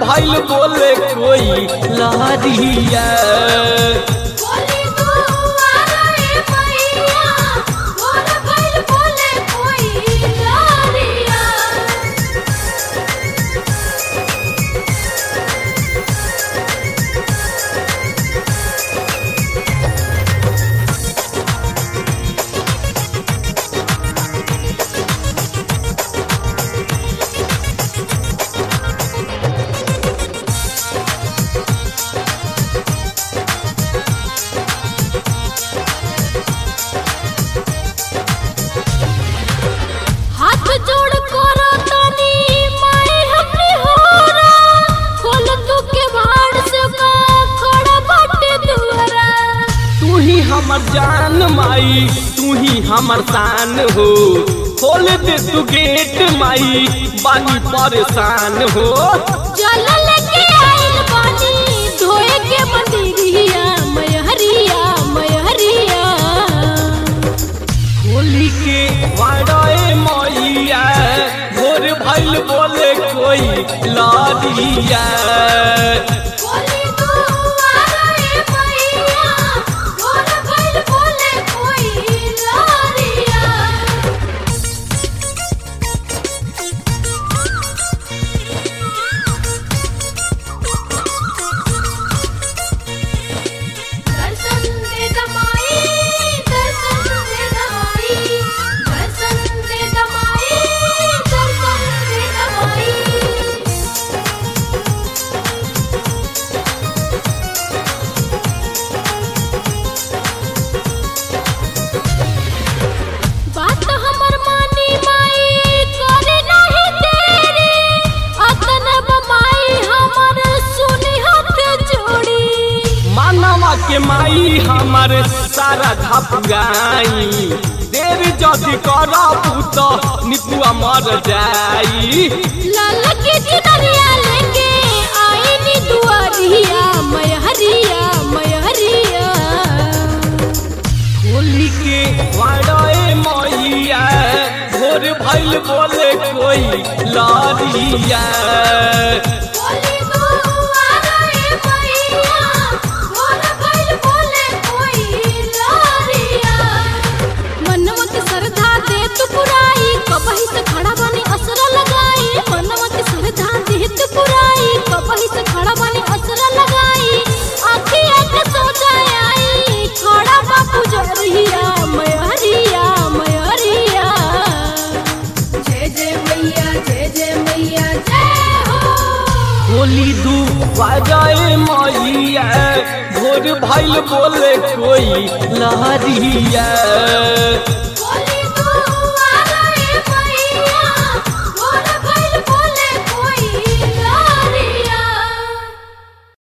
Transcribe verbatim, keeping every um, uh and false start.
भइल बोले कोई लहरिया। हमर जान माई तू ही हमर शान हो, खोल दे तू गेट माई बानी परेशान हो। जल लेके आइल बानी धोए के मंदिरिया मैहरिया मैहरिया। होली के वाड़े मैया भोर भइल बोले कोई लहरिया। के माई हमर सारा धपुराई, देर जदि करबू तो निपुआ मर जाई। लाल के चुनरिया लेके आईनी दुआरिया मैहरिया मैहरिया। होली के वाड़े मैया भोर भइल बोले कोई लहरिया। कबही से खड़ा बानी असरा लगाई मनवा के श्रद्धा देत पुराई। कबही से खड़ा बानी असरा लगाई आखिया के सोचा आई खड़ा बापू जरिया मैहरिया मैहरिया। जय जय मैया जय जय मैया जय हो। होली दू बाजाए मैया भोर भइल बोले कोई लहरिया।